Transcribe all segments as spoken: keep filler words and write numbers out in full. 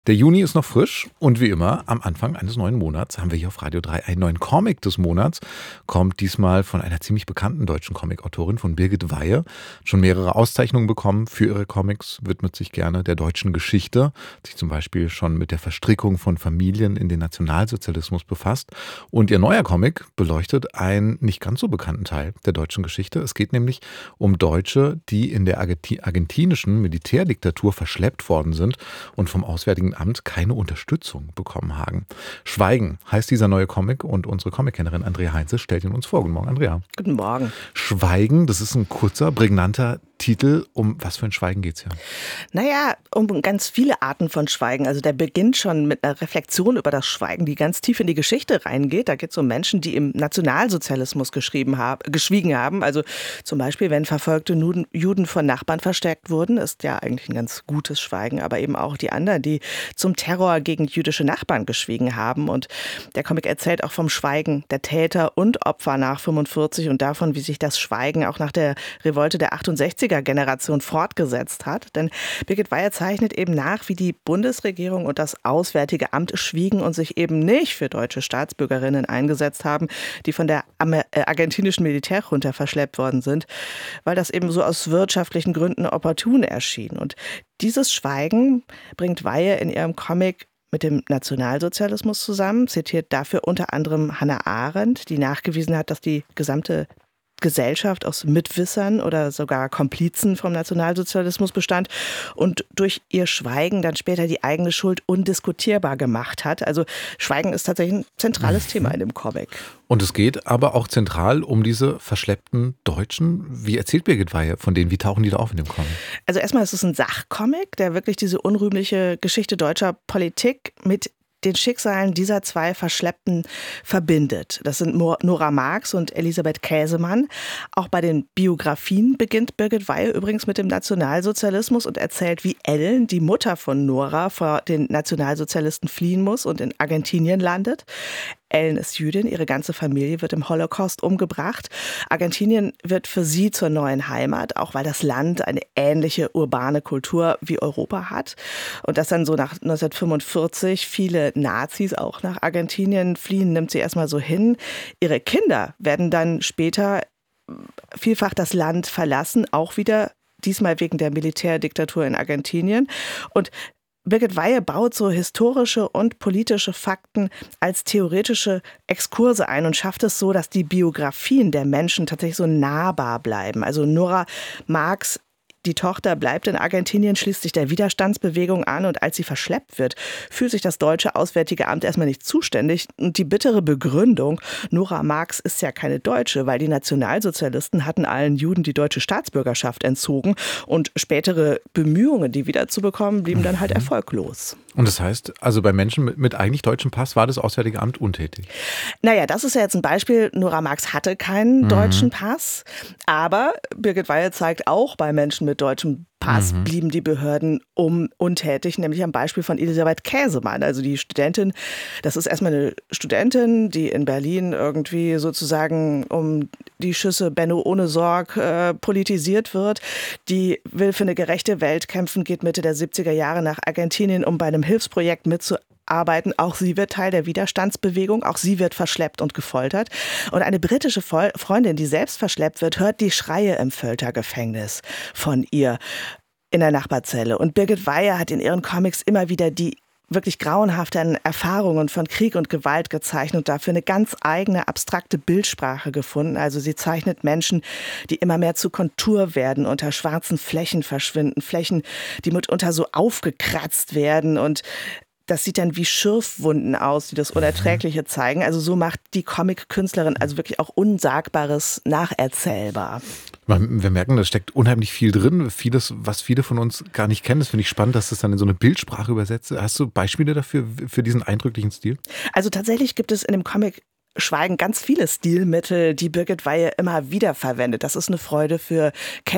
Der Juni ist noch frisch und wie immer am Anfang eines neuen Monats haben wir hier auf Radio drei einen neuen Comic des Monats. Kommt diesmal von einer ziemlich bekannten deutschen Comicautorin, von Birgit Weihe. Schon mehrere Auszeichnungen bekommen für ihre Comics, widmet sich gerne der deutschen Geschichte, hat sich zum Beispiel schon mit der Verstrickung von Familien in den Nationalsozialismus befasst. Und ihr neuer Comic beleuchtet einen nicht ganz so bekannten Teil der deutschen Geschichte. Es geht nämlich um Deutsche, die in der argentinischen Militärdiktatur verschleppt worden sind und vom Auswärtigen Amt keine Unterstützung bekommen haben. Schweigen heißt dieser neue Comic und unsere Comickennerin Andrea Heinze stellt ihn uns vor. Guten Morgen, Andrea. Guten Morgen. Schweigen, das ist ein kurzer, prägnanter Titel. Um was für ein Schweigen geht's hier? Naja, um ganz viele Arten von Schweigen. Also der beginnt schon mit einer Reflexion über das Schweigen, die ganz tief in die Geschichte reingeht. Da geht es um Menschen, die im Nationalsozialismus geschrieben haben, geschwiegen haben. Also zum Beispiel, wenn verfolgte Juden von Nachbarn verstärkt wurden, ist ja eigentlich ein ganz gutes Schweigen. Aber eben auch die anderen, die zum Terror gegen jüdische Nachbarn geschwiegen haben. Und der Comic erzählt auch vom Schweigen der Täter und Opfer nach fünfundvierzig und davon, wie sich das Schweigen auch nach der Revolte der achtundsechziger Generation fortgesetzt hat. Denn Birgit Weihe zeichnet eben nach, wie die Bundesregierung und das Auswärtige Amt schwiegen und sich eben nicht für deutsche Staatsbürgerinnen eingesetzt haben, die von der argentinischen Militärjunta verschleppt worden sind, weil das eben so aus wirtschaftlichen Gründen opportun erschien. Und dieses Schweigen bringt Weihe in ihrem Comic mit dem Nationalsozialismus zusammen, zitiert dafür unter anderem Hannah Arendt, die nachgewiesen hat, dass die gesamte Gesellschaft aus Mitwissern oder sogar Komplizen vom Nationalsozialismus bestand und durch ihr Schweigen dann später die eigene Schuld undiskutierbar gemacht hat. Also Schweigen ist tatsächlich ein zentrales mhm. Thema in dem Comic. Und es geht aber auch zentral um diese verschleppten Deutschen. Wie erzählt Birgit Weihe von denen? Wie tauchen die da auf in dem Comic? Also erstmal ist es ein Sachcomic, der wirklich diese unrühmliche Geschichte deutscher Politik mit den Schicksalen dieser zwei Verschleppten verbindet. Das sind Nora Marx und Elisabeth Käsemann. Auch bei den Biografien beginnt Birgit Weihe übrigens mit dem Nationalsozialismus und erzählt, wie Ellen, die Mutter von Nora, vor den Nationalsozialisten fliehen muss und in Argentinien landet. Ellen ist Jüdin, ihre ganze Familie wird im Holocaust umgebracht. Argentinien wird für sie zur neuen Heimat, auch weil das Land eine ähnliche urbane Kultur wie Europa hat. Und dass dann so nach neunzehnhundertfünfundvierzig viele Nazis auch nach Argentinien fliehen, nimmt sie erstmal so hin. Ihre Kinder werden dann später vielfach das Land verlassen, auch wieder diesmal wegen der Militärdiktatur in Argentinien. Und Birgit Weihe baut so historische und politische Fakten als theoretische Exkurse ein und schafft es so, dass die Biografien der Menschen tatsächlich so nahbar bleiben. Also Nora Marx, die Tochter, bleibt in Argentinien, schließt sich der Widerstandsbewegung an und als sie verschleppt wird, fühlt sich das deutsche Auswärtige Amt erstmal nicht zuständig. Und die bittere Begründung, Nora Marx ist ja keine Deutsche, weil die Nationalsozialisten hatten allen Juden die deutsche Staatsbürgerschaft entzogen und spätere Bemühungen, die wiederzubekommen, blieben dann halt erfolglos. Und das heißt, also bei Menschen mit, mit eigentlich deutschem Pass war das Auswärtige Amt untätig? Naja, das ist ja jetzt ein Beispiel. Nora Marx hatte keinen mhm. deutschen Pass, aber Birgit Weihe zeigt auch, bei Menschen mit deutschem Pass mhm. blieben die Behörden um untätig, nämlich am Beispiel von Elisabeth Käsemann, also die Studentin. Das ist erstmal eine Studentin, die in Berlin irgendwie sozusagen um die Schüsse Benno ohne Sorg äh, politisiert wird. Die will für eine gerechte Welt kämpfen, geht Mitte der siebziger Jahre nach Argentinien, um bei einem Hilfsprojekt mitzuarbeiten. Arbeiten. Auch sie wird Teil der Widerstandsbewegung, auch sie wird verschleppt und gefoltert. Und eine britische Freundin, die selbst verschleppt wird, hört die Schreie im Foltergefängnis von ihr in der Nachbarzelle. Und Birgit Weihe hat in ihren Comics immer wieder die wirklich grauenhaften Erfahrungen von Krieg und Gewalt gezeichnet und dafür eine ganz eigene abstrakte Bildsprache gefunden. Also sie zeichnet Menschen, die immer mehr zu Kontur werden, unter schwarzen Flächen verschwinden, Flächen, die mitunter so aufgekratzt werden und das sieht dann wie Schürfwunden aus, die das Unerträgliche zeigen. Also so macht die Comic-Künstlerin also wirklich auch Unsagbares nacherzählbar. Wir merken, da steckt unheimlich viel drin. Vieles, was viele von uns gar nicht kennen. Das finde ich spannend, dass das dann in so eine Bildsprache übersetzt. Hast du Beispiele dafür, für diesen eindrücklichen Stil? Also tatsächlich gibt es in dem Comic Schweigen ganz viele Stilmittel, die Birgit Weihe immer wieder verwendet. Das ist eine Freude für Kenner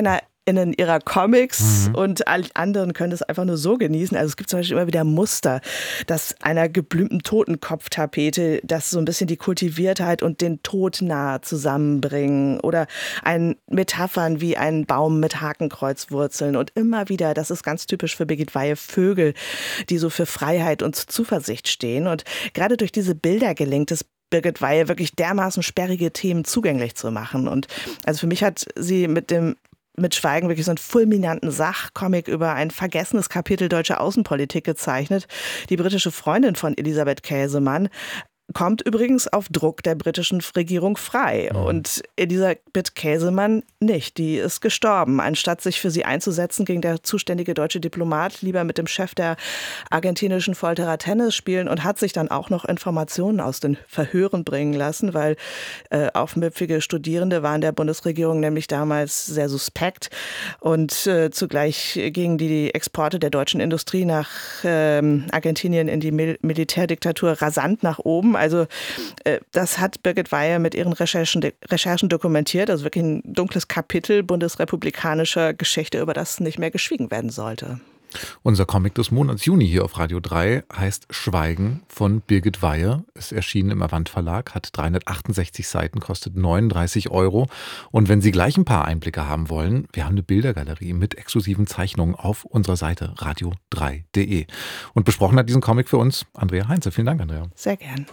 innen ihrer Comics Mhm. und alle anderen können es einfach nur so genießen. Also es gibt zum Beispiel immer wieder Muster, dass einer geblümten Totenkopftapete, das so ein bisschen die Kultiviertheit und den Tod nahe zusammenbringen oder ein Metaphern wie ein Baum mit Hakenkreuzwurzeln und immer wieder, das ist ganz typisch für Birgit Weihe, Vögel, die so für Freiheit und Zuversicht stehen. Und gerade durch diese Bilder gelingt es Birgit Weihe wirklich dermaßen sperrige Themen zugänglich zu machen. Und also für mich hat sie mit dem mit Schweigen wirklich so einen fulminanten Sachcomic über ein vergessenes Kapitel deutscher Außenpolitik gezeichnet. Die britische Freundin von Elisabeth Käsemann kommt übrigens auf Druck der britischen Regierung frei. Mhm. Und Elisabeth Käsemann nicht. Die ist gestorben. Anstatt sich für sie einzusetzen, ging der zuständige deutsche Diplomat lieber mit dem Chef der argentinischen Folterer Tennis spielen und hat sich dann auch noch Informationen aus den Verhören bringen lassen, weil äh, aufmüpfige Studierende waren der Bundesregierung nämlich damals sehr suspekt. Und äh, zugleich gingen die Exporte der deutschen Industrie nach ähm, Argentinien in die Mil- Militärdiktatur rasant nach oben. Also äh, das hat Birgit Weihe mit ihren Recherchen, Recherchen dokumentiert. Also wirklich ein dunkles Kapitel bundesrepublikanischer Geschichte, über das nicht mehr geschwiegen werden sollte. Unser Comic des Monats Juni hier auf Radio drei heißt Schweigen von Birgit Weihe. Ist erschienen im Avant Verlag, hat dreihundertachtundsechzig Seiten, kostet neununddreißig Euro. Und wenn Sie gleich ein paar Einblicke haben wollen, wir haben eine Bildergalerie mit exklusiven Zeichnungen auf unserer Seite radio drei punkt de. Und besprochen hat diesen Comic für uns Andrea Heinze. Vielen Dank, Andrea. Sehr gern.